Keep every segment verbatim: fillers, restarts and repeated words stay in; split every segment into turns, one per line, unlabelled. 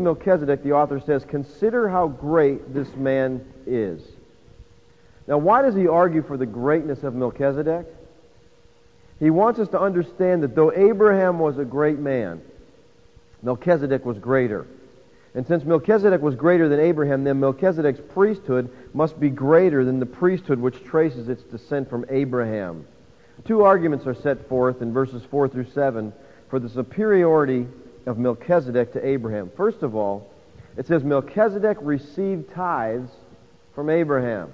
Melchizedek, the author says, consider how great this man is. Now, why does he argue for the greatness of Melchizedek? He wants us to understand that though Abraham was a great man, Melchizedek was greater. And since Melchizedek was greater than Abraham, then Melchizedek's priesthood must be greater than the priesthood which traces its descent from Abraham. Two arguments are set forth in verses four through seven for the superiority of Melchizedek to Abraham. First of all, it says Melchizedek received tithes from Abraham.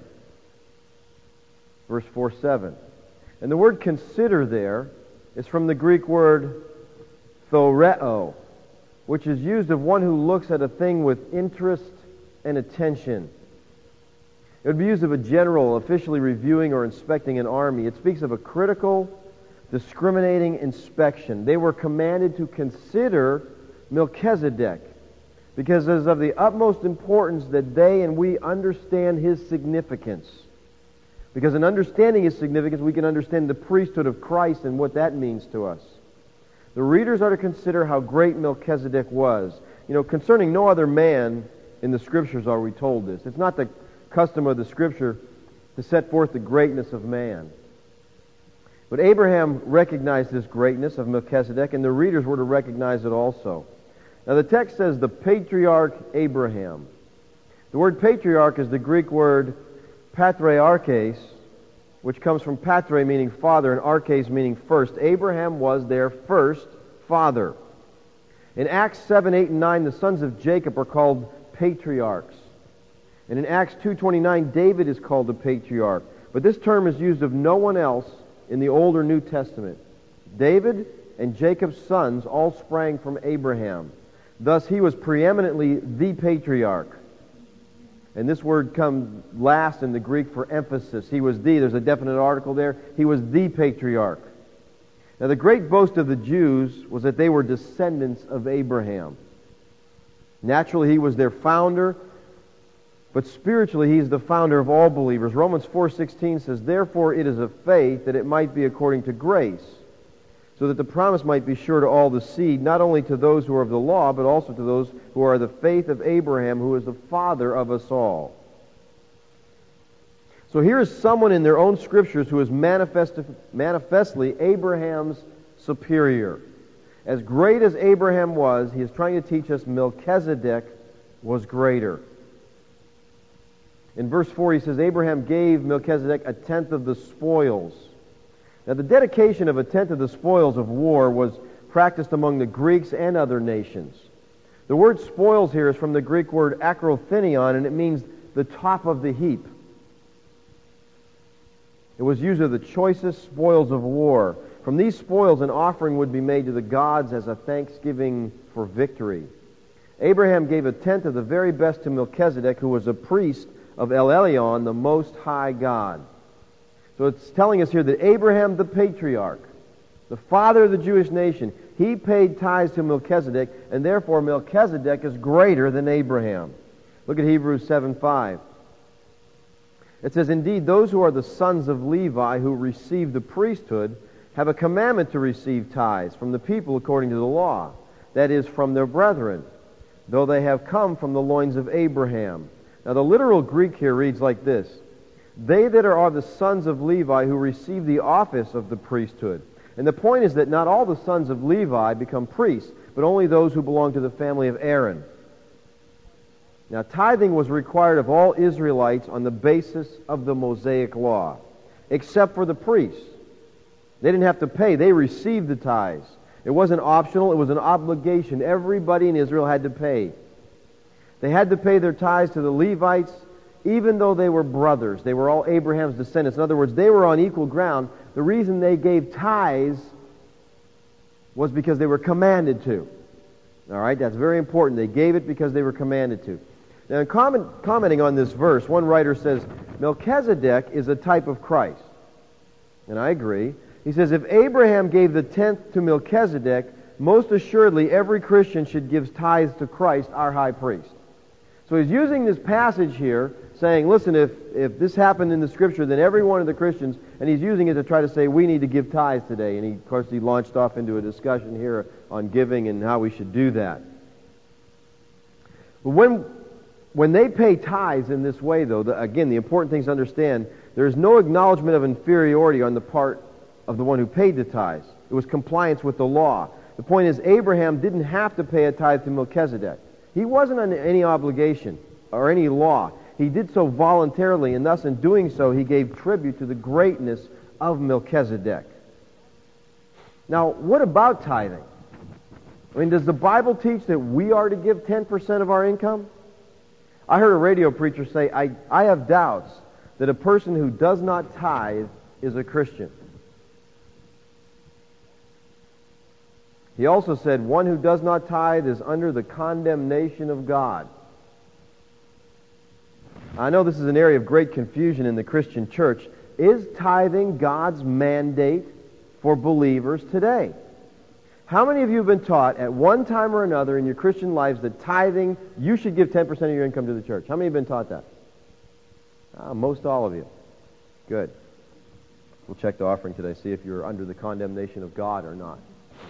Verse four seven. And the word consider there is from the Greek word thoreo, which is used of one who looks at a thing with interest and attention. It would be used of a general officially reviewing or inspecting an army. It speaks of a critical, discriminating inspection. They were commanded to consider Melchizedek because it is of the utmost importance that they and we understand his significance. Because in understanding his significance, we can understand the priesthood of Christ and what that means to us. The readers are to consider how great Melchizedek was. You know, concerning no other man in the Scriptures are we told this. It's not the custom of the Scripture to set forth the greatness of man. But Abraham recognized this greatness of Melchizedek, and the readers were to recognize it also. Now the text says the patriarch Abraham. The word patriarch is the Greek word patriarches, which comes from patre meaning father and arches meaning first. Abraham was their first father. In Acts seven, eight, and nine, the sons of Jacob are called patriarchs. And in Acts two twenty-nine, David is called a patriarch. But this term is used of no one else in the Old or New Testament. David and Jacob's sons all sprang from Abraham. Thus he was preeminently the patriarch. And this word comes last in the Greek for emphasis. He was the, there's a definite article there. He was the patriarch. Now the great boast of the Jews was that they were descendants of Abraham. Naturally, he was their founder, but spiritually he is the founder of all believers. Romans four sixteen says, therefore it is of faith that it might be according to grace, so that the promise might be sure to all the seed, not only to those who are of the law, but also to those who are the faith of Abraham, who is the father of us all. So here is someone in their own scriptures who is manifest, manifestly Abraham's superior. As great as Abraham was, he is trying to teach us Melchizedek was greater. In verse four he says, Abraham gave Melchizedek a tenth of the spoils. Now the dedication of a tenth of the spoils of war was practiced among the Greeks and other nations. The word spoils here is from the Greek word akrothinion, and it means the top of the heap. It was used of the choicest spoils of war. From these spoils an offering would be made to the gods as a thanksgiving for victory. Abraham gave a tenth of the very best to Melchizedek, who was a priest of El Elyon, the Most High God. So it's telling us here that Abraham the patriarch, the father of the Jewish nation, he paid tithes to Melchizedek, and therefore Melchizedek is greater than Abraham. Look at Hebrews seven five. It says, indeed, those who are the sons of Levi who receive the priesthood have a commandment to receive tithes from the people according to the law, that is, from their brethren, though they have come from the loins of Abraham. Now the literal Greek here reads like this: they that are the sons of Levi who receive the office of the priesthood. And the point is that not all the sons of Levi become priests, but only those who belong to the family of Aaron. Now tithing was required of all Israelites on the basis of the Mosaic law, except for the priests. They didn't have to pay. They received the tithes. It wasn't optional. It was an obligation. Everybody in Israel had to pay. They had to pay their tithes to the Levites, even though they were brothers. They were all Abraham's descendants. In other words, they were on equal ground. The reason they gave tithes was because they were commanded to. All right, that's very important. They gave it because they were commanded to. Now, in comment, commenting on this verse, one writer says, Melchizedek is a type of Christ. And I agree. He says, if Abraham gave the tenth to Melchizedek, most assuredly every Christian should give tithes to Christ, our high priest. So he's using this passage here, saying, listen, if, if this happened in the Scripture, then every one of the Christians, and he's using it to try to say, we need to give tithes today. And he, of course, he launched off into a discussion here on giving and how we should do that. But when, when they pay tithes in this way, though, the, again, the important thing to understand, there is no acknowledgement of inferiority on the part of the one who paid the tithes. It was compliance with the law. The point is, Abraham didn't have to pay a tithe to Melchizedek. He wasn't under any obligation or any law. He did so voluntarily, and thus in doing so, he gave tribute to the greatness of Melchizedek. Now, what about tithing? I mean, does the Bible teach that we are to give ten percent of our income? I heard a radio preacher say, I, I have doubts that a person who does not tithe is a Christian. He also said, one who does not tithe is under the condemnation of God. I know this is an area of great confusion in the Christian church. Is tithing God's mandate for believers today? How many of you have been taught at one time or another in your Christian lives that tithing, you should give ten percent of your income to the church? How many have been taught that? Ah, most all of you. Good. We'll check the offering today, see if you're under the condemnation of God or not.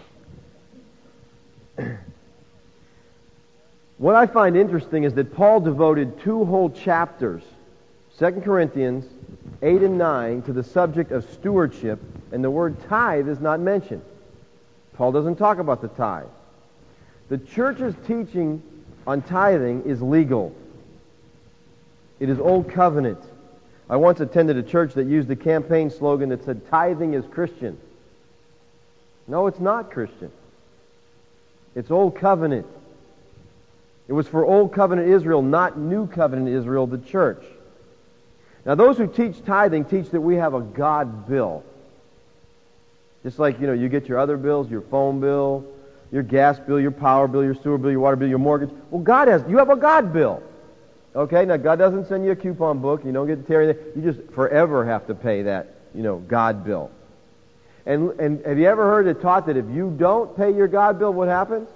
What I find interesting is that Paul devoted two whole chapters, Second Corinthians eight and nine, to the subject of stewardship, and the word tithe is not mentioned. Paul doesn't talk about the tithe. The church's teaching on tithing is legal. It is Old Covenant. I once attended a church that used a campaign slogan that said, tithing is Christian. No, it's not Christian. It's Old Covenant. It was for Old Covenant Israel, not New Covenant Israel, the church. Now, those who teach tithing teach that we have a God bill. Just like, you know, you get your other bills, your phone bill, your gas bill, your power bill, your sewer bill, your water bill, your mortgage. Well, God has, you have a God bill. Okay, now God doesn't send you a coupon book. You don't get to tear anything. You just forever have to pay that, you know, God bill. And, and have you ever heard it taught that if you don't pay your God bill, what happens?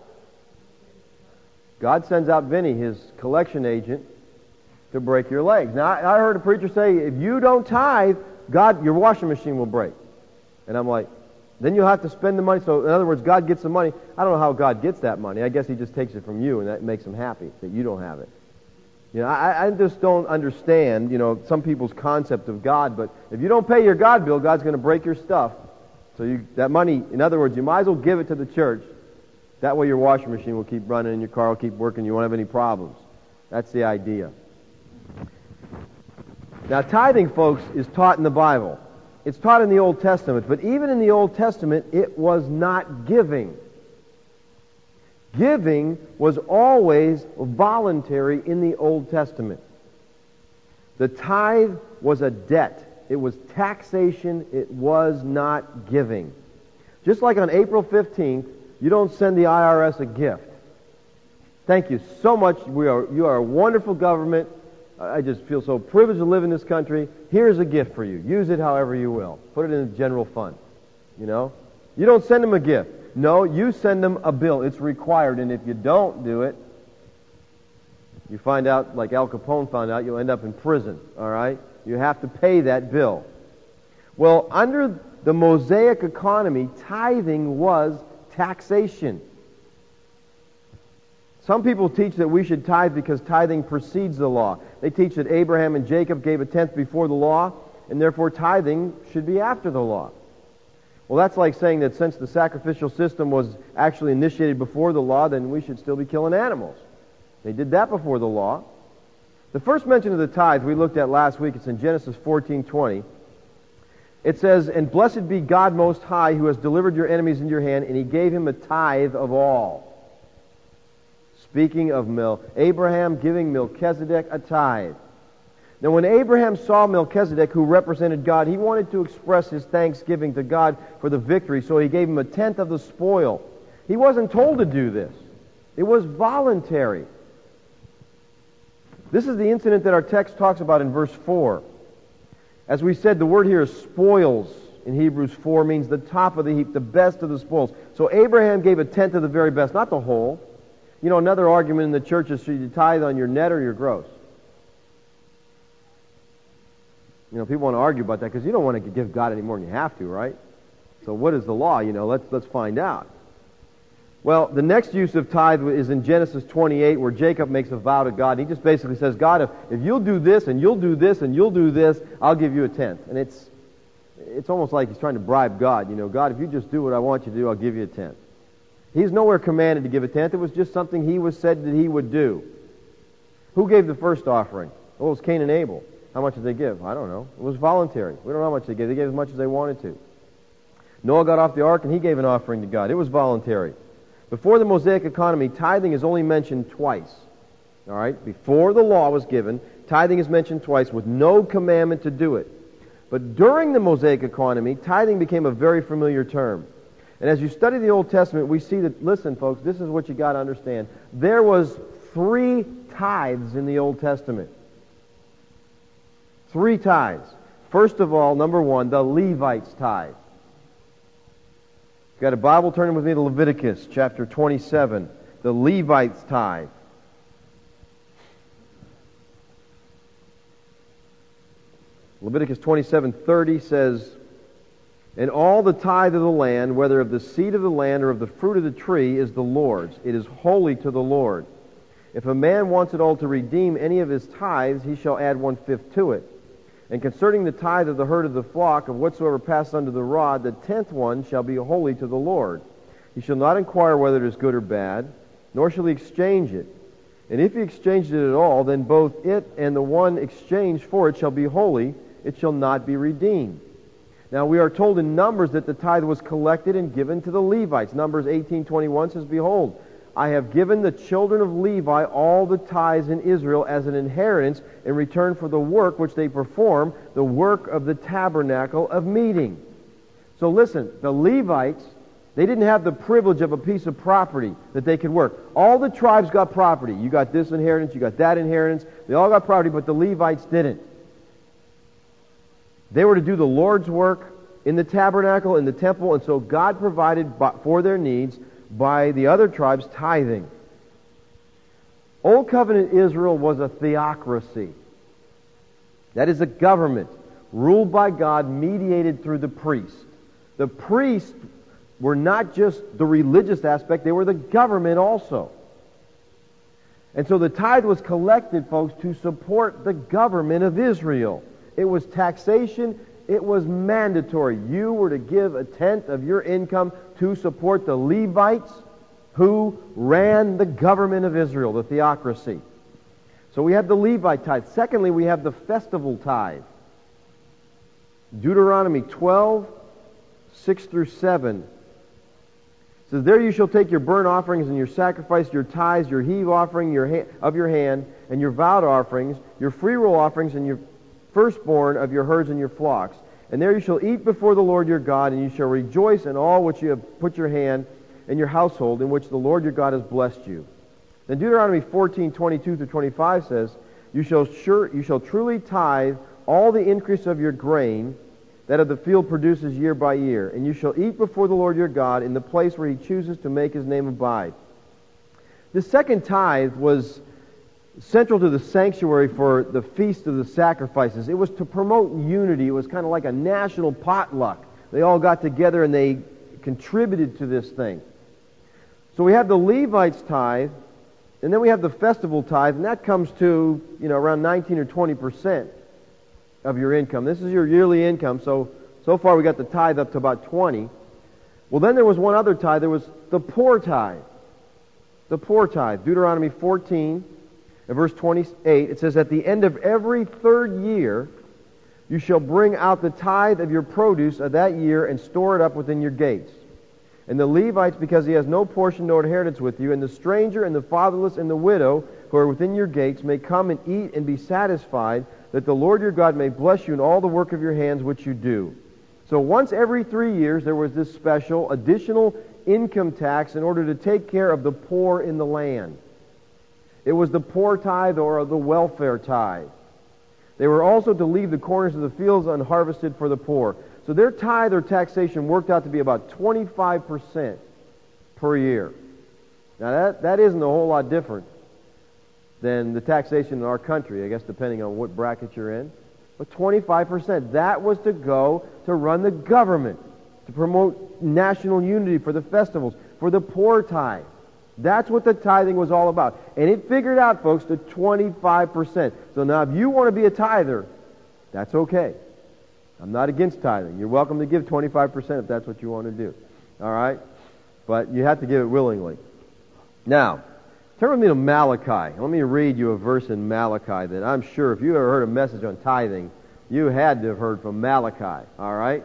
God sends out Vinny, his collection agent, to break your legs. Now, I, I heard a preacher say, if you don't tithe, God, your washing machine will break. And I'm like, then you'll have to spend the money. So, in other words, God gets the money. I don't know how God gets that money. I guess He just takes it from you, and that makes Him happy that you don't have it. You know, I, I just don't understand, you know, some people's concept of God. But if you don't pay your God bill, God's going to break your stuff. So you, that money, in other words, you might as well give it to the church. That way your washing machine will keep running and your car will keep working. You won't have any problems. That's the idea. Now, tithing, folks, is taught in the Bible. It's taught in the Old Testament. But even in the Old Testament, it was not giving. Giving was always voluntary in the Old Testament. The tithe was a debt. It was taxation. It was not giving. Just like on April fifteenth, you don't send the I R S a gift. Thank you so much. We are, you are a wonderful government. I just feel so privileged to live in this country. Here's a gift for you. Use it however you will. Put it in the general fund. You know? You don't send them a gift. No, you send them a bill. It's required. And if you don't do it, you find out, like Al Capone found out, you'll end up in prison. All right? You have to pay that bill. Well, under the Mosaic economy, tithing was taxation. Some people teach that we should tithe because tithing precedes the law. They teach that Abraham and Jacob gave a tenth before the law, and therefore tithing should be after the law. Well, that's like saying that since the sacrificial system was actually initiated before the law, then we should still be killing animals. They did that before the law. The first mention of the tithe we looked at last week, it's in Genesis fourteen twenty. It says, "And blessed be God Most High, who has delivered your enemies into your hand, and He gave him a tithe of all." Speaking of Mel, Abraham giving Melchizedek a tithe. Now, when Abraham saw Melchizedek, who represented God, he wanted to express his thanksgiving to God for the victory, so he gave him a tenth of the spoil. He wasn't told to do this. It was voluntary. This is the incident that our text talks about in verse four. As we said, the word here is spoils in Hebrews four, means the top of the heap, the best of the spoils. So Abraham gave a tenth of the very best, not the whole. You know, another argument in the church is, should you tithe on your net or your gross? You know, people want to argue about that because you don't want to give God any more than you have to, right? So what is the law? You know, let's let's find out. Well, the next use of tithe is in Genesis twenty-eight, where Jacob makes a vow to God. And he just basically says, God, if, if you'll do this, and you'll do this, and you'll do this, I'll give you a tenth. And it's it's almost like he's trying to bribe God. You know, God, if you just do what I want you to do, I'll give you a tenth. He's nowhere commanded to give a tenth. It was just something he was said that he would do. Who gave the first offering? Well, it was Cain and Abel. How much did they give? I don't know. It was voluntary. We don't know how much they gave. They gave as much as they wanted to. Noah got off the ark and he gave an offering to God. It was voluntary. Before the Mosaic economy, tithing is only mentioned twice. All right? Before the law was given, tithing is mentioned twice with no commandment to do it. But during the Mosaic economy, tithing became a very familiar term. And as you study the Old Testament, we see that, listen, folks, this is what you got to understand. There was three tithes in the Old Testament. Three tithes. First of all, number one, the Levites' tithe. Got a Bible? Turning with me to Leviticus chapter twenty-seven. The Levites' tithe. Leviticus twenty-seven thirty says, "And all the tithe of the land, whether of the seed of the land or of the fruit of the tree, is the Lord's. It is holy to the Lord. If a man wants at all to redeem any of his tithes, he shall add one-fifth to it. And concerning the tithe of the herd of the flock, of whatsoever passes under the rod, the tenth one shall be holy to the Lord. He shall not inquire whether it is good or bad, nor shall he exchange it. And if he exchanged it at all, then both it and the one exchanged for it shall be holy. It shall not be redeemed." Now we are told in Numbers that the tithe was collected and given to the Levites. Numbers eighteen twenty-one says, "Behold, I have given the children of Levi all the tithes in Israel as an inheritance in return for the work which they perform, the work of the tabernacle of meeting." So listen, the Levites, they didn't have the privilege of a piece of property that they could work. All the tribes got property. You got this inheritance, you got that inheritance. They all got property, but the Levites didn't. They were to do the Lord's work in the tabernacle, in the temple, and so God provided for their needs by the other tribes tithing. Old Covenant Israel was a theocracy. That is a government ruled by God, mediated through the priest. The priests were not just the religious aspect, they were the government also. And so the tithe was collected, folks, to support the government of Israel. It was taxation. It was mandatory. You were to give a tenth of your income to support the Levites who ran the government of Israel, the theocracy. So we have the Levite tithe. Secondly, we have the festival tithe. Deuteronomy twelve, six through seven says, "There you shall take your burnt offerings and your sacrifice, your tithes, your heave offering your ha- of your hand, and your vowed offerings, your freewill offerings, and your firstborn of your herds and your flocks. And there you shall eat before the Lord your God, and you shall rejoice in all which you have put your hand in your household, in which the Lord your God has blessed you." Then Deuteronomy fourteen, twenty-two through twenty-five says, you shall, sure, you shall truly tithe all the increase of your grain that of the field produces year by year, and you shall eat before the Lord your God in the place where he chooses to make his name abide. The second tithe was central to the sanctuary for the Feast of the Sacrifices. It was to promote unity. It was kind of like a national potluck. They all got together and they contributed to this thing. So we have the Levites' tithe, and then we have the festival tithe, and that comes to, you know, around nineteen or twenty percent of your income. This is your yearly income, so so far we got the tithe up to about twenty. Well, then there was one other tithe. There was the poor tithe. The poor tithe. Deuteronomy fourteen, in verse twenty-eight, it says, "At the end of every third year, you shall bring out the tithe of your produce of that year and store it up within your gates. And the Levites, because he has no portion nor inheritance with you, and the stranger and the fatherless and the widow who are within your gates may come and eat and be satisfied, that the Lord your God may bless you in all the work of your hands which you do." So once every three years, there was this special additional income tax in order to take care of the poor in the land. It was the poor tithe or the welfare tithe. They were also to leave the corners of the fields unharvested for the poor. So their tithe or taxation worked out to be about twenty-five percent per year. Now that, that isn't a whole lot different than the taxation in our country, I guess, depending on what bracket you're in. But twenty-five percent, that was to go to run the government, to promote national unity for the festivals, for the poor tithe. That's what the tithing was all about. And it figured out, folks, to twenty-five percent. So now if you want to be a tither, that's okay. I'm not against tithing. You're welcome to give twenty-five percent if that's what you want to do. All right? But you have to give it willingly. Now, turn with me to Malachi. Let me read you a verse in Malachi that I'm sure if you ever heard a message on tithing, you had to have heard from Malachi. All right?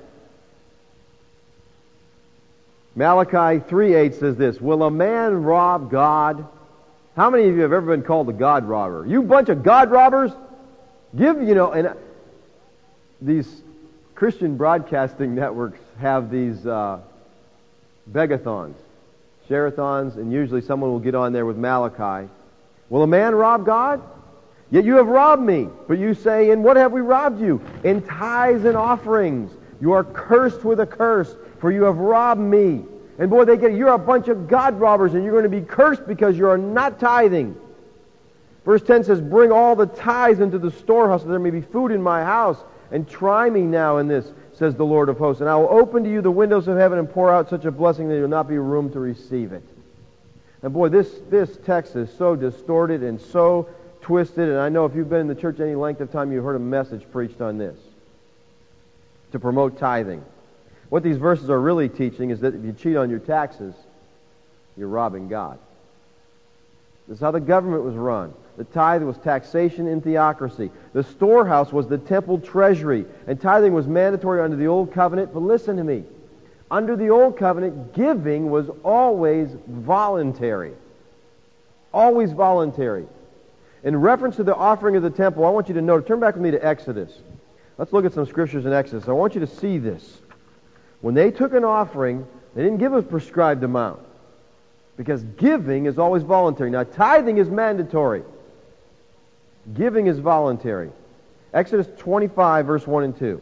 Malachi three eight says this, will a man rob God? How many of you have ever been called a God robber? You bunch of God robbers? Give, you know, and these Christian broadcasting networks have these uh, begathons, share-a-thons, and usually someone will get on there with Malachi. Will a man rob God? Yet you have robbed me. But you say, in what have we robbed you? In tithes and offerings. You are cursed with a curse, for you have robbed me. And boy, they get it. You're a bunch of God robbers, and you're going to be cursed because you are not tithing. Verse ten says, bring all the tithes into the storehouse, that there may be food in my house. And try me now in this, says the Lord of hosts. And I will open to you the windows of heaven and pour out such a blessing that there will not be room to receive it. And boy, this, this text is so distorted and so twisted. And I know if you've been in the church any length of time, you've heard a message preached on this to promote tithing. What these verses are really teaching is that if you cheat on your taxes, you're robbing God. This is how the government was run. The tithe was taxation in theocracy. The storehouse was the temple treasury. And tithing was mandatory under the Old Covenant. But listen to me. Under the Old Covenant, giving was always voluntary. Always voluntary. In reference to the offering of the temple, I want you to note, turn back with me to Exodus. Let's look at some scriptures in Exodus. I want you to see this. When they took an offering, they didn't give a prescribed amount. Because giving is always voluntary. Now, tithing is mandatory. Giving is voluntary. Exodus twenty-five, verse one and two.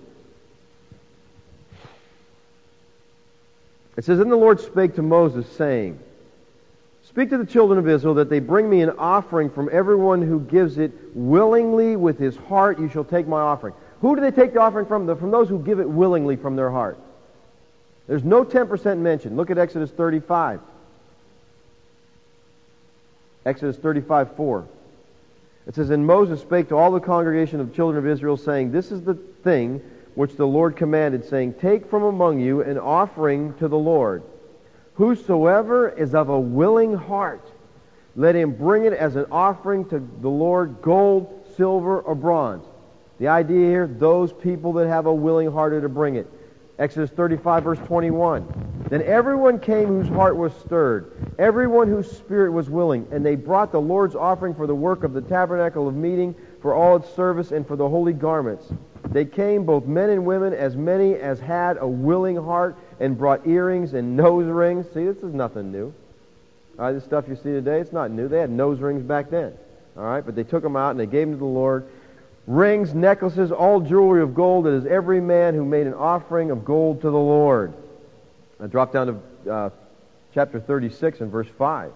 It says, then the Lord spake to Moses, saying, speak to the children of Israel that they bring me an offering from everyone who gives it willingly with his heart. You shall take my offering. Who do they take the offering from? From those who give it willingly from their heart. There's no ten percent mentioned. Look at Exodus thirty-five. Exodus thirty-five, four. It says, and Moses spake to all the congregation of the children of Israel, saying, this is the thing which the Lord commanded, saying, take from among you an offering to the Lord. Whosoever is of a willing heart, let him bring it as an offering to the Lord, gold, silver, or bronze. The idea here, those people that have a willing heart are to bring it. Exodus thirty-five, verse twenty-one. Then everyone came whose heart was stirred, everyone whose spirit was willing, and they brought the Lord's offering for the work of the tabernacle of meeting, for all its service, and for the holy garments. They came, both men and women, as many as had a willing heart, and brought earrings and nose rings. See, this is nothing new. All right, this stuff you see today, it's not new. They had nose rings back then. All right, but they took them out and they gave them to the Lord. Rings, necklaces, all jewelry of gold. It is every man who made an offering of gold to the Lord. I drop down to uh, chapter thirty-six and verse five.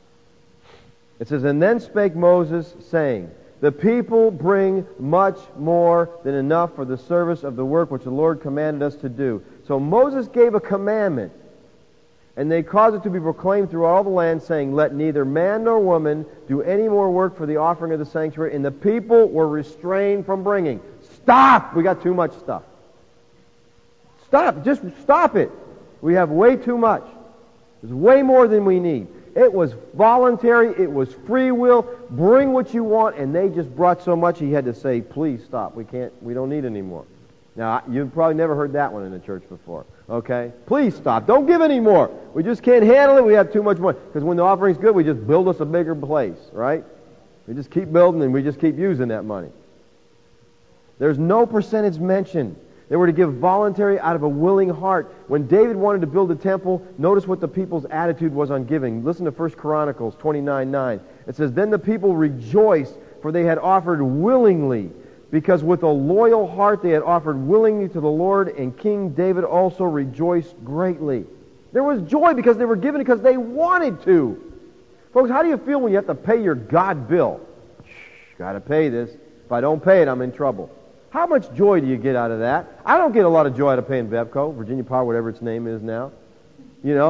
It says, and then spake Moses, saying, the people bring much more than enough for the service of the work which the Lord commanded us to do. So Moses gave a commandment, and they caused it to be proclaimed through all the land, saying, let neither man nor woman do any more work for the offering of the sanctuary. And the people were restrained from bringing. Stop! We got too much stuff. Stop! Just stop it. We have way too much. There's way more than we need. It was voluntary. It was free will. Bring what you want. And they just brought so much he had to say, please stop. We can't, we don't need any more. Now, you've probably never heard that one in the church before. Okay? Please stop. Don't give any more. We just can't handle it. We have too much money. Because when the offering's good, we just build us a bigger place, right? We just keep building and we just keep using that money. There's no percentage mentioned. They were to give voluntary out of a willing heart. When David wanted to build a temple, notice what the people's attitude was on giving. Listen to First Chronicles twenty-nine nine. It says, then the people rejoiced, for they had offered willingly, because with a loyal heart they had offered willingly to the Lord, and King David also rejoiced greatly. There was joy because they were given because they wanted to. Folks, how do you feel when you have to pay your God bill? Shh, got to pay this. If I don't pay it, I'm in trouble. How much joy do you get out of that? I don't get a lot of joy out of paying Vevco, Virginia Power, whatever its name is now. You know?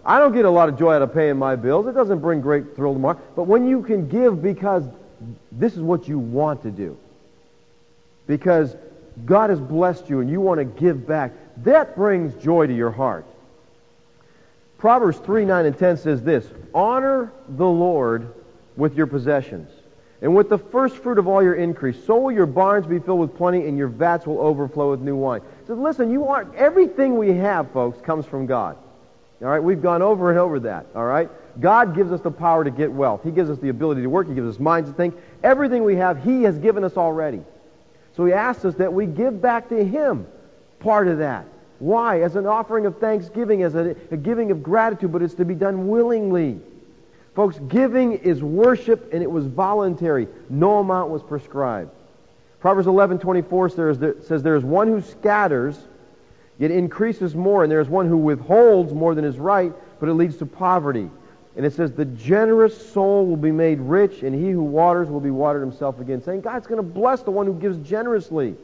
I don't get a lot of joy out of paying my bills. It doesn't bring great thrill to my heart. But when you can give because this is what you want to do, because God has blessed you and you want to give back, that brings joy to your heart. Proverbs three, nine, and ten says this, honor the Lord with your possessions, and with the first fruit of all your increase. So will your barns be filled with plenty, and your vats will overflow with new wine. So listen, you are, everything we have, folks, comes from God. All right, we've gone over and over that. All right, God gives us the power to get wealth. He gives us the ability to work. He gives us minds to think. Everything we have, He has given us already. So He asks us that we give back to Him part of that. Why? As an offering of thanksgiving, as a, a giving of gratitude, but it's to be done willingly. Folks, giving is worship, and it was voluntary. No amount was prescribed. Proverbs eleven twenty-four says, says, there is one who scatters, yet increases more, and there is one who withholds more than is right, but it leads to poverty. And it says, the generous soul will be made rich, and he who waters will be watered himself again. Saying God's going to bless the one who gives generously.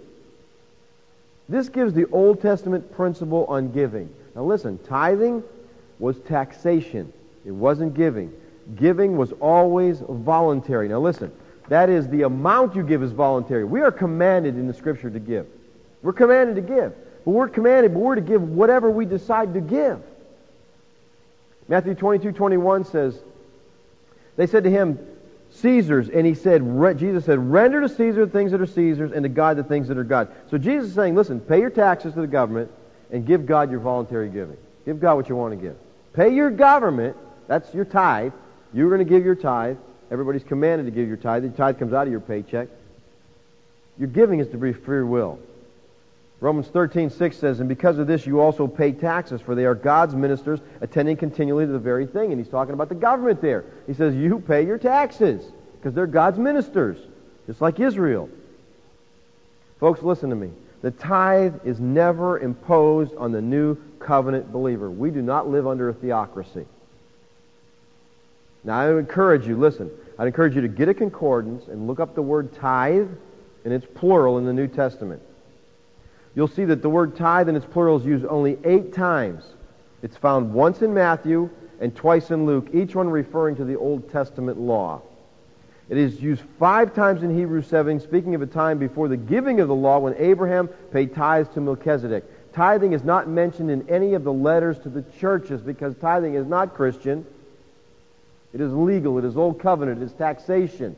This gives the Old Testament principle on giving. Now listen, tithing was taxation. It wasn't giving. Giving was always voluntary. Now listen, that is, the amount you give is voluntary. We are commanded in the Scripture to give. We're commanded to give. But we're commanded, but we're to give whatever we decide to give. Matthew twenty-two twenty-one says, they said to him, Caesar's, and he said, Jesus said, render to Caesar the things that are Caesar's, and to God the things that are God's. So Jesus is saying, listen, pay your taxes to the government, and give God your voluntary giving. Give God what you want to give. Pay your government, that's your tithe. You're going to give your tithe. Everybody's commanded to give your tithe. The tithe comes out of your paycheck. Your giving is to be free will. Romans thirteen six says, and because of this you also pay taxes, for they are God's ministers, attending continually to the very thing. And he's talking about the government there. He says, you pay your taxes, because they're God's ministers, just like Israel. Folks, listen to me. The tithe is never imposed on the new covenant believer. We do not live under a theocracy. Now, I encourage you, listen, I'd encourage you to get a concordance and look up the word tithe, and it's plural in the New Testament. You'll see that the word tithe in its plural is used only eight times. It's found once in Matthew and twice in Luke, each one referring to the Old Testament law. It is used five times in Hebrews seven, speaking of a time before the giving of the law when Abraham paid tithes to Melchizedek. Tithing is not mentioned in any of the letters to the churches because tithing is not Christian. It is legal. It is Old Covenant. It is taxation.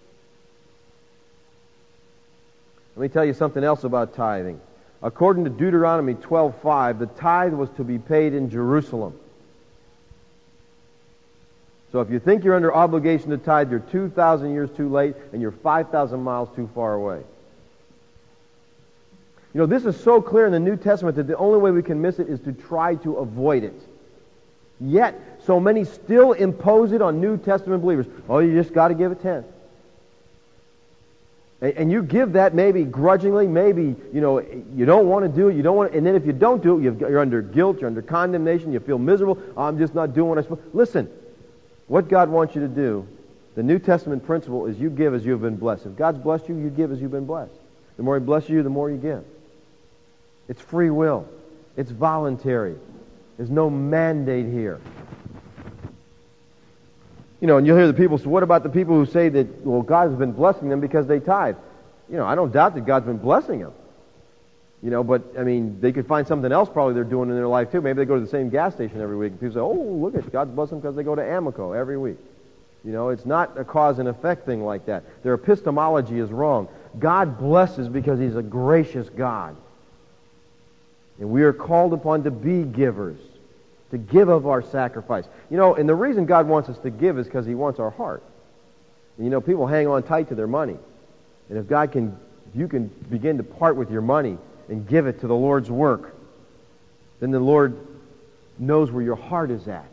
Let me tell you something else about tithing. According to Deuteronomy twelve five, the tithe was to be paid in Jerusalem. So if you think you're under obligation to tithe, you're two thousand years too late, and you're five thousand miles too far away. You know, this is so clear in the New Testament that the only way we can miss it is to try to avoid it. Yet, so many still impose it on New Testament believers. Oh, you just got to give a tenth. And you give that maybe grudgingly, maybe, you know, you don't want to do it, you don't want to, and then if you don't do it, you're under guilt, you're under condemnation, you feel miserable, oh, I'm just not doing what I'm supposed to. Listen, what God wants you to do, the New Testament principle is you give as you have been blessed. If God's blessed you, you give as you've been blessed. The more He blesses you, the more you give. It's free will. It's voluntary. There's no mandate here. You know, and you'll hear the people say, what about the people who say that, well, God has been blessing them because they tithe? You know, I don't doubt that God's been blessing them. You know, but, I mean, they could find something else probably they're doing in their life, too. Maybe they go to the same gas station every week. And people say, oh, look at God's blessing them because they go to Amoco every week. You know, it's not a cause and effect thing like that. Their epistemology is wrong. God blesses because He's a gracious God. And we are called upon to be givers, to give of our sacrifice. You know, and the reason God wants us to give is because He wants our heart. And you know, people hang on tight to their money. And if God can, if you can begin to part with your money and give it to the Lord's work, then the Lord knows where your heart is at.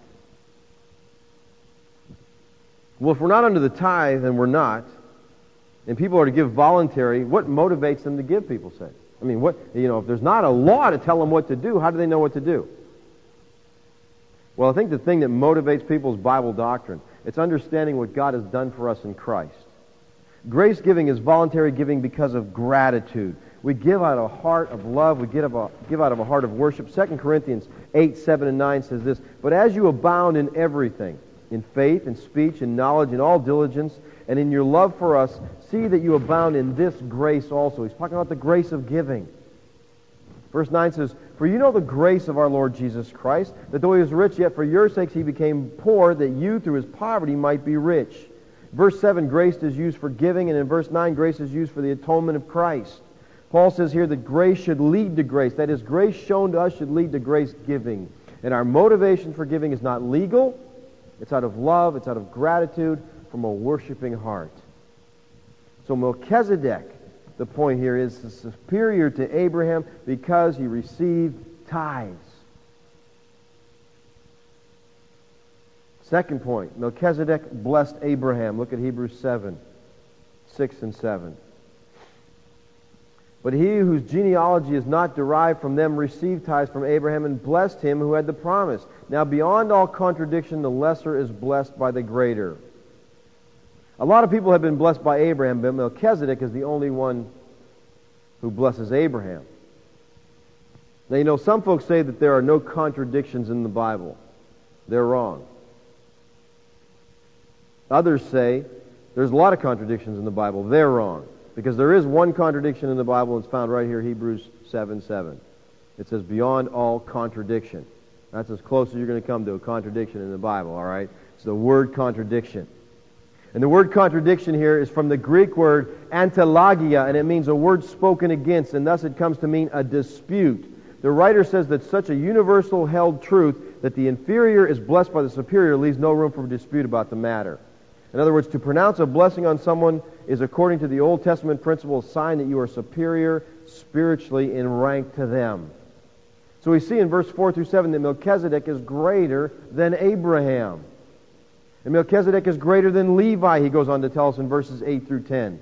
Well, if we're not under the tithe, and we're not, and people are to give voluntary, what motivates them to give, people say? I mean, what, you know, if there's not a law to tell them what to do, how do they know what to do? Well, I think the thing that motivates people is Bible doctrine. It's understanding what God has done for us in Christ. Grace giving is voluntary giving because of gratitude. We give out of a heart of love. We give, a, give out of a heart of worship. Second Corinthians eight, seven, and nine says this, "But as you abound in everything, in faith, in speech, in knowledge, in all diligence, and in your love for us, see that you abound in this grace also." He's talking about the grace of giving. Verse nine says, "For you know the grace of our Lord Jesus Christ, that though he was rich, yet for your sakes he became poor, that you through his poverty might be rich." Verse seven, grace is used for giving, and in verse nine, grace is used for the atonement of Christ. Paul says here that grace should lead to grace. That is, grace shown to us should lead to grace giving. And our motivation for giving is not legal. It's out of love. It's out of gratitude from a worshiping heart. So Melchizedek, the point here, is superior to Abraham because he received tithes. Second point, Melchizedek blessed Abraham. Look at Hebrews seven, six and seven. "But he whose genealogy is not derived from them received tithes from Abraham and blessed him who had the promise. Now beyond all contradiction, the lesser is blessed by the greater." A lot of people have been blessed by Abraham, but Melchizedek is the only one who blesses Abraham. Now, you know, some folks say that there are no contradictions in the Bible. They're wrong. Others say there's a lot of contradictions in the Bible. They're wrong. Because there is one contradiction in the Bible, and it's found right here, Hebrews seven seven. It says, "beyond all contradiction." That's as close as you're going to come to a contradiction in the Bible, all right? It's the word contradiction. And the word contradiction here is from the Greek word antelagia, and it means a word spoken against, and thus it comes to mean a dispute. The writer says that such a universal held truth that the inferior is blessed by the superior leaves no room for dispute about the matter. In other words, to pronounce a blessing on someone is, according to the Old Testament principle, a sign that you are superior spiritually in rank to them. So we see in verse four through seven that Melchizedek is greater than Abraham. And Melchizedek is greater than Levi, he goes on to tell us in verses eight through ten.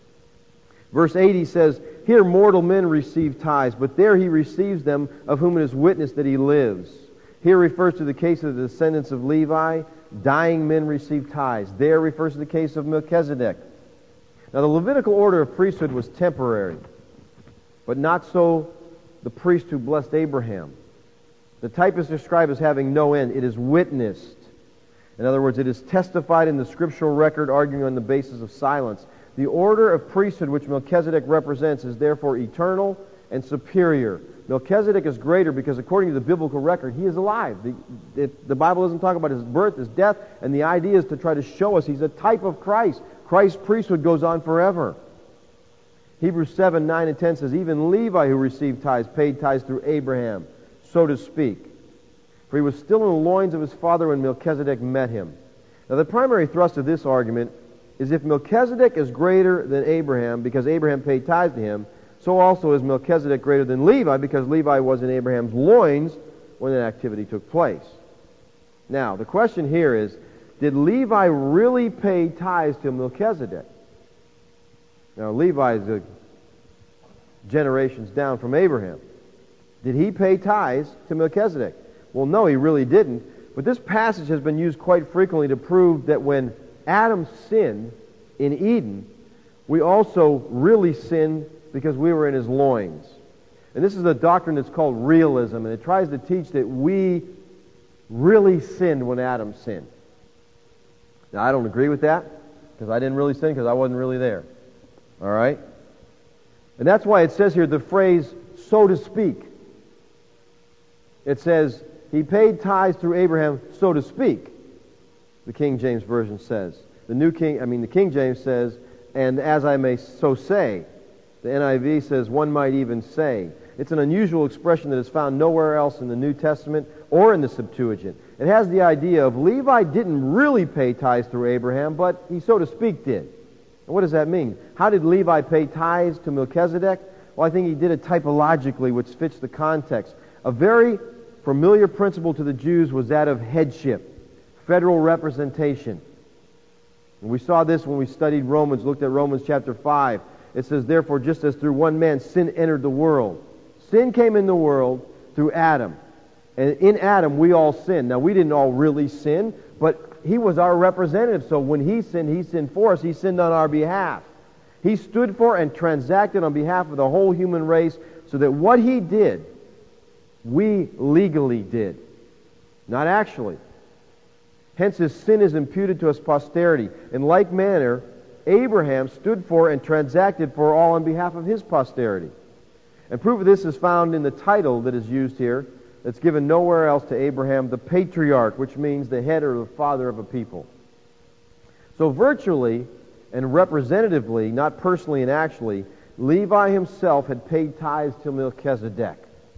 Verse eight, he says, "Here mortal men receive tithes, but there he receives them of whom it is witnessed that he lives." Here refers to the case of the descendants of Levi. Dying men receive tithes. There refers to the case of Melchizedek. Now the Levitical order of priesthood was temporary, but not so the priest who blessed Abraham. The type is described as having no end. It is witnessed. In other words, it is testified in the scriptural record, arguing on the basis of silence. The order of priesthood which Melchizedek represents is therefore eternal and superior. Melchizedek is greater because, according to the biblical record, he is alive. The, it, the Bible doesn't talk about his birth, his death, and the idea is to try to show us he's a type of Christ. Christ's priesthood goes on forever. Hebrews seven, nine, and ten says, "Even Levi, who received tithes, paid tithes through Abraham, so to speak. For he was still in the loins of his father when Melchizedek met him." Now the primary thrust of this argument is if Melchizedek is greater than Abraham because Abraham paid tithes to him, so also is Melchizedek greater than Levi because Levi was in Abraham's loins when that activity took place. Now, the question here is, did Levi really pay tithes to Melchizedek? Now, Levi is a generations down from Abraham. Did he pay tithes to Melchizedek? Well, no, he really didn't. But this passage has been used quite frequently to prove that when Adam sinned in Eden, we also really sinned because we were in his loins. And this is a doctrine that's called realism, and it tries to teach that we really sinned when Adam sinned. Now, I don't agree with that, because I didn't really sin because I wasn't really there. All right? And that's why it says here the phrase, "so to speak." It says, he paid tithes through Abraham, so to speak, the King James Version says. The New King, I mean the King James says, "and as I may so say." The N I V says, "one might even say." It's an unusual expression that is found nowhere else in the New Testament or in the Septuagint. It has the idea of Levi didn't really pay tithes through Abraham, but he, so to speak, did. And what does that mean? How did Levi pay tithes to Melchizedek? Well, I think he did it typologically, which fits the context. A very familiar principle to the Jews was that of headship, federal representation. And we saw this when we studied Romans, looked at Romans chapter five. It says, "Therefore, just as through one man sin entered the world." Sin came in the world through Adam. And in Adam, we all sinned. Now, we didn't all really sin, but he was our representative. So when he sinned, he sinned for us. He sinned on our behalf. He stood for and transacted on behalf of the whole human race so that what He did, we legally did. Not actually. Hence His sin is imputed to His posterity. In like manner, Abraham stood for and transacted for all on behalf of his posterity. And proof of this is found in the title that is used here. That's given nowhere else to Abraham, the patriarch, which means the head or the father of a people. So virtually and representatively, not personally and actually, Levi himself had paid tithes to Melchizedek.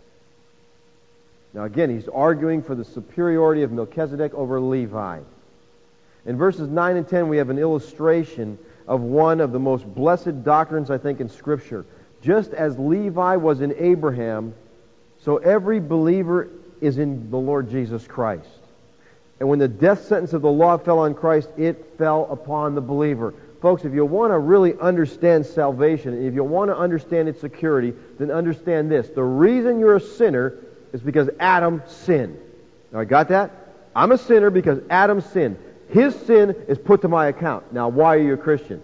Now again, he's arguing for the superiority of Melchizedek over Levi. In verses nine and ten, we have an illustration of one of the most blessed doctrines, I think, in Scripture. Just as Levi was in Abraham, so every believer is in the Lord Jesus Christ. And when the death sentence of the law fell on Christ, it fell upon the believer. Folks, if you want to really understand salvation, if you want to understand its security, then understand this. The reason you're a sinner is because Adam sinned. Now, I got that? I'm a sinner because Adam sinned. His sin is put to my account. Now, why are you a Christian?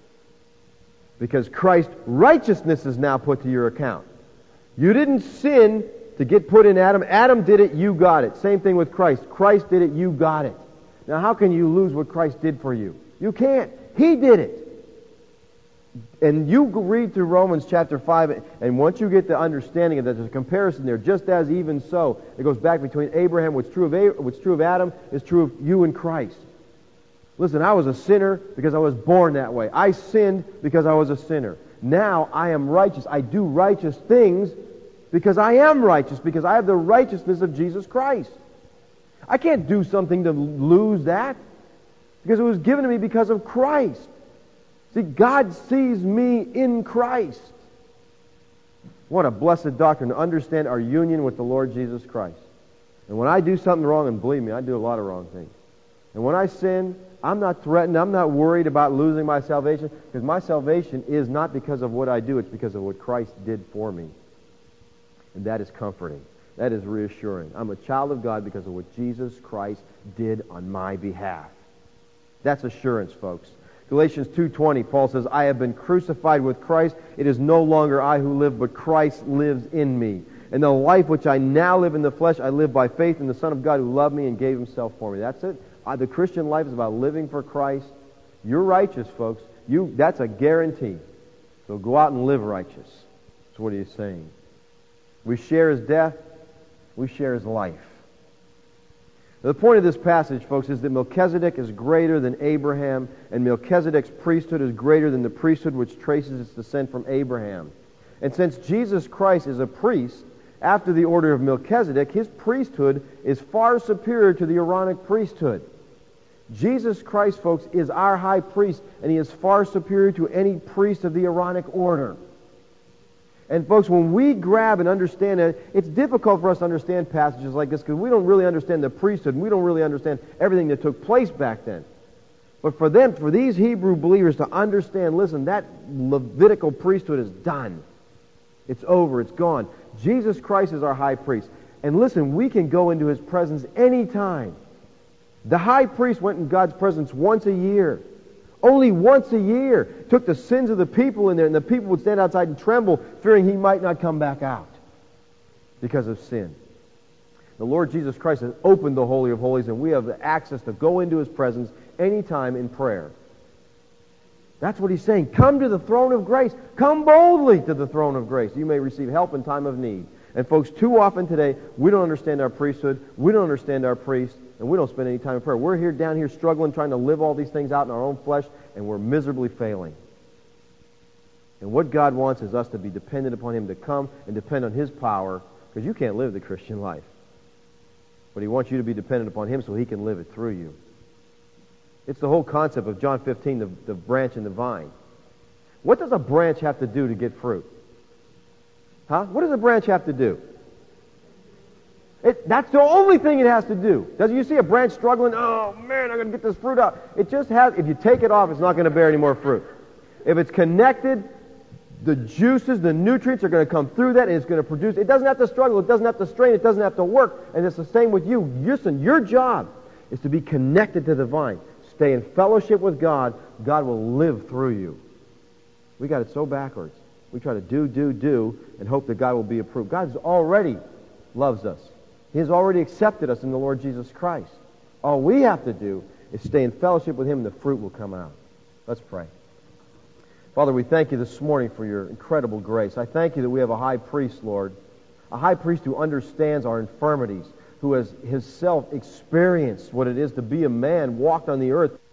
Because Christ's righteousness is now put to your account. You didn't sin to get put in Adam. Adam did it, you got it. Same thing with Christ. Christ did it, you got it. Now, how can you lose what Christ did for you? You can't. He did it. And you read through Romans chapter five, and once you get the understanding of that, there's a comparison there. Just as even so, it goes back between Abraham. What's true of Abraham, what's true of Adam is true of you and Christ. Listen, I was a sinner because I was born that way. I sinned because I was a sinner. Now I am righteous. I do righteous things because I am righteous, because I have the righteousness of Jesus Christ. I can't do something to lose that, because it was given to me because of Christ. See, God sees me in Christ. What a blessed doctrine to understand our union with the Lord Jesus Christ. And when I do something wrong, and believe me, I do a lot of wrong things. And when I sin, I'm not threatened, I'm not worried about losing my salvation, because my salvation is not because of what I do, it's because of what Christ did for me. And that is comforting. That is reassuring. I'm a child of God because of what Jesus Christ did on my behalf. That's assurance, folks. Galatians two twenty, Paul says, I have been crucified with Christ. It is no longer I who live, but Christ lives in me. And the life which I now live in the flesh, I live by faith in the Son of God who loved me and gave Himself for me. That's it. Uh, the Christian life is about living for Christ. You're righteous, folks. You That's a guarantee. So go out and live righteous. That's what He's saying. We share His death. We share His life. The point of this passage, folks, is that Melchizedek is greater than Abraham, and Melchizedek's priesthood is greater than the priesthood which traces its descent from Abraham. And since Jesus Christ is a priest, after the order of Melchizedek, His priesthood is far superior to the Aaronic priesthood. Jesus Christ, folks, is our high priest, and He is far superior to any priest of the Aaronic order. And folks, when we grab and understand it, it's difficult for us to understand passages like this because we don't really understand the priesthood, and we don't really understand everything that took place back then. But for them, for these Hebrew believers to understand, listen, that Levitical priesthood is done. It's over. It's gone. Jesus Christ is our high priest. And listen, we can go into His presence anytime. The high priest went in God's presence once a year. Only once a year. Took the sins of the people in there, and the people would stand outside and tremble, fearing He might not come back out because of sin. The Lord Jesus Christ has opened the Holy of Holies, and we have the access to go into His presence anytime in prayer. That's what He's saying. Come to the throne of grace. Come boldly to the throne of grace. You may receive help in time of need. And folks, too often today, we don't understand our priesthood, we don't understand our priest, and we don't spend any time in prayer. We're here down here struggling, trying to live all these things out in our own flesh, and we're miserably failing. And what God wants is us to be dependent upon Him, to come and depend on His power, because you can't live the Christian life. But He wants you to be dependent upon Him so He can live it through you. It's the whole concept of John fifteen, the, the branch and the vine. What does a branch have to do to get fruit? Huh? What does a branch have to do? It, that's the only thing it has to do. Does you see a branch struggling? Oh man, I'm going to get this fruit out. It just has. If you take it off, it's not going to bear any more fruit. If it's connected, the juices, the nutrients are going to come through that, and it's going to produce. It doesn't have to struggle. It doesn't have to strain. It doesn't have to work. And it's the same with you. Listen, your job is to be connected to the vine. Stay in fellowship with God. God will live through you. We got it so backwards. We try to do, do, do, and hope that God will be approved. God already loves us. He has already accepted us in the Lord Jesus Christ. All we have to do is stay in fellowship with Him, and the fruit will come out. Let's pray. Father, we thank you this morning for your incredible grace. I thank you that we have a high priest, Lord, a high priest who understands our infirmities, who has himself experienced what it is to be a man, walked on the earth,